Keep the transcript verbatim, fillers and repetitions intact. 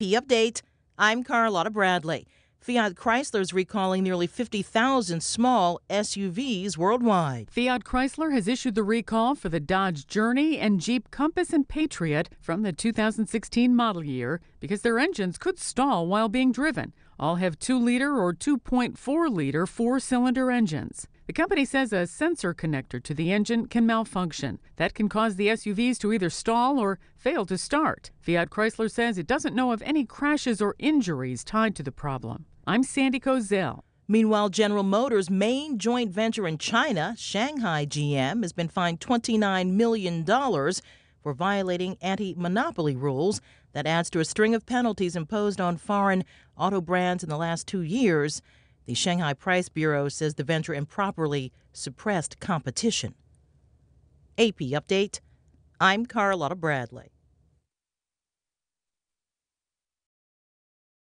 P Update. I'm Carlotta Bradley. Fiat Chrysler is recalling nearly fifty thousand small S U Vs worldwide. Fiat Chrysler has issued the recall for the Dodge Journey and Jeep Compass and Patriot from the two thousand sixteen model year because their engines could stall while being driven. All have two liter or two point four liter four-cylinder engines. The company says a sensor connector to the engine can malfunction. That can cause the S U Vs to either stall or fail to start. Fiat Chrysler says it doesn't know of any crashes or injuries tied to the problem. I'm Sandy Kozel. Meanwhile, General Motors' main joint venture in China, Shanghai G M, has been fined twenty-nine million dollars for violating anti-monopoly rules. That adds to a string of penalties imposed on foreign auto brands in the last two years. The Shanghai Price Bureau says the venture improperly suppressed competition. A P Update. I'm Carlotta Bradley.